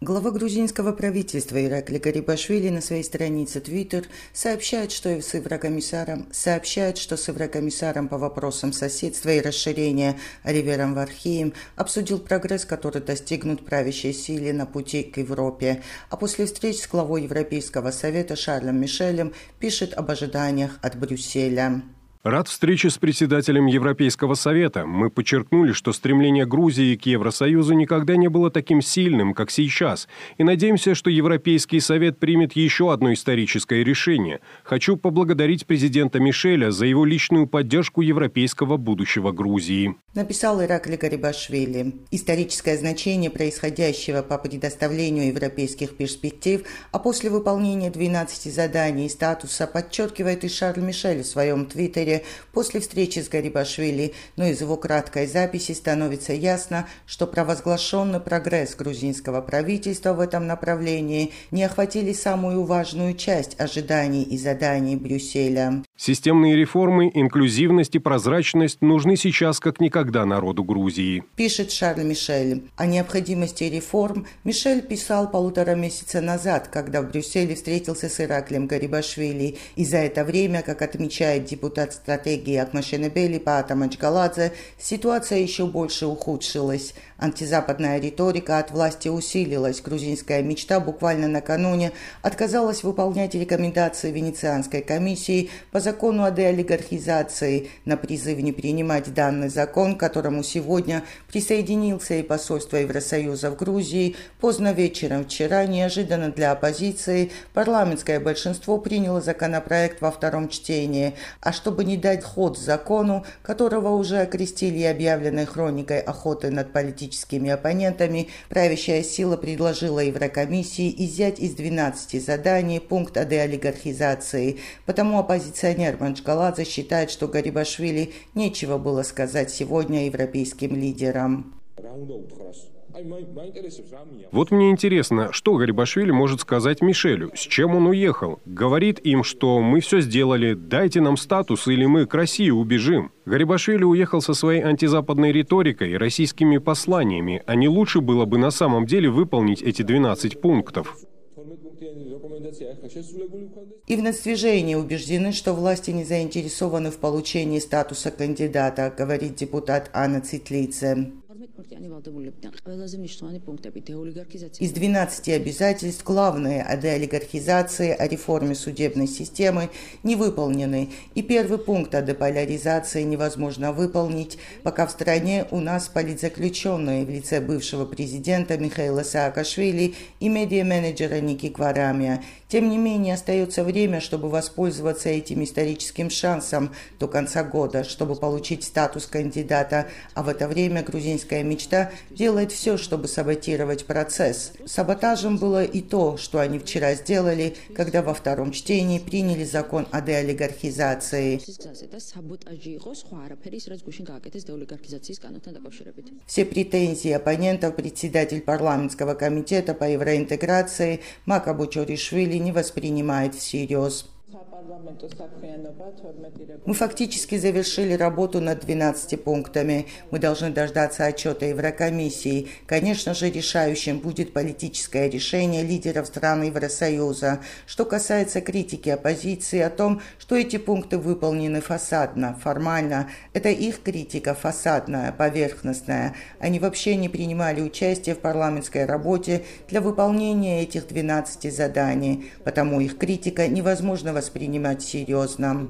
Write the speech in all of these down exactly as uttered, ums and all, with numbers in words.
Глава грузинского правительства Иракли Гарибашвили на своей странице Twitter сообщает, что с Еврокомиссаром, сообщает, что с Еврокомиссаром по вопросам соседства и расширения Оливером Вархеем обсудил прогресс, который достигнут правящей силе на пути к Европе. А после встреч с главой Европейского совета Шарлем Мишелем пишет об ожиданиях от Брюсселя. Рад встрече с председателем Европейского совета. Мы подчеркнули, что стремление Грузии к Евросоюзу никогда не было таким сильным, как сейчас. И надеемся, что Европейский совет примет еще одно историческое решение. Хочу поблагодарить президента Мишеля за его личную поддержку европейского будущего Грузии. Написал Иракли Гарибашвили. Историческое значение происходящего по предоставлению европейских перспектив, а после выполнения двенадцати заданий и статуса подчеркивает и Шарль Мишель в своем твиттере после встречи с Гарибашвили, но из его краткой записи становится ясно, что провозглашенный прогресс грузинского правительства в этом направлении не охватили самую важную часть ожиданий и заданий Брюсселя. Системные реформы, инклюзивность и прозрачность нужны сейчас как никогда народу Грузии. Пишет Шарль Мишель. О необходимости реформ Мишель писал полутора месяца назад, когда в Брюсселе встретился с Ираклием Гарибашвили. И за это время, как отмечает депутат стратегии Акмашенебели Паата Аджгаладзе, ситуация еще больше ухудшилась. Антизападная риторика от власти усилилась. Грузинская мечта буквально накануне отказалась выполнять рекомендации Венецианской комиссии по закону о деолигархизации на призыв не принимать данный закон, к которому сегодня присоединился и посольство Евросоюза в Грузии. Поздно вечером вчера, неожиданно для оппозиции, парламентское большинство приняло законопроект во втором чтении. А чтобы не дать ход закону, которого уже окрестили и объявленной хроникой охоты над политическими оппонентами, правящая сила предложила Еврокомиссии изъять из двенадцати заданий пункт о деолигархизации. Потому оппозиционер Манчгаладзе считает, что Гарибашвили нечего было сказать сегодня европейским лидерам. Вот мне интересно, что Гарибашвили может сказать Мишелю, с чем он уехал. Говорит им, что мы все сделали, дайте нам статус, или мы к России убежим. Гарибашвили уехал со своей антизападной риторикой и российскими посланиями, а не лучше было бы на самом деле выполнить эти двенадцать пунктов. И в нацдвижении убеждены, что власти не заинтересованы в получении статуса кандидата, говорит депутат Анна Цитлице. Из двенадцати обязательств главные о деолигархизации, о реформе судебной системы не выполнены. И первый пункт о деполяризации невозможно выполнить, пока в стране у нас политзаключенные в лице бывшего президента Михаила Саакашвили и медиа-менеджера Ники Кварамия. Тем не менее, остается время, чтобы воспользоваться этим историческим шансом до конца года, чтобы получить статус кандидата, а в это время грузинская мечта делает все, чтобы саботировать процесс. Саботажем было и то, что они вчера сделали, когда во втором чтении приняли закон о деолигархизации. Все претензии оппонентов председатель парламентского комитета по евроинтеграции Мака Бочоришвили не воспринимает всерьез. Мы фактически завершили работу над двенадцатью пунктами. Мы должны дождаться отчета Еврокомиссии. Конечно же, решающим будет политическое решение лидеров стран Евросоюза. Что касается критики оппозиции о том, что эти пункты выполнены фасадно, формально, это их критика фасадная, поверхностная. Они вообще не принимали участие в парламентской работе для выполнения этих двенадцати заданий, потому их критика невозможно воспринимать серьезно.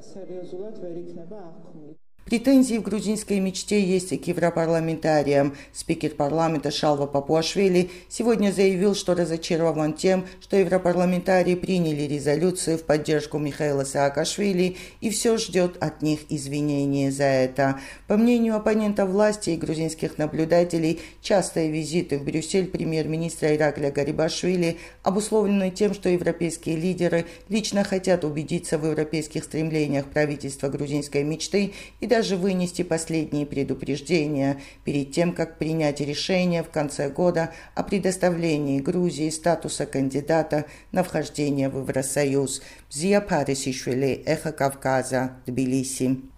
Претензии в грузинской мечте есть и к европарламентариям. Спикер парламента Шалва Папуашвили сегодня заявил, что разочарован тем, что европарламентарии приняли резолюцию в поддержку Михаила Саакашвили и все ждет от них извинения за это. По мнению оппонентов власти и грузинских наблюдателей, частые визиты в Брюссель премьер-министра Иракля Гарибашвили обусловлены тем, что европейские лидеры лично хотят убедиться в европейских стремлениях правительства грузинской мечты и даже вынести последние предупреждения перед тем, как принять решение в конце года о предоставлении Грузии статуса кандидата на вхождение в Евросоюз. Зия Парисишвили, Эхо Кавказа, Тбилиси.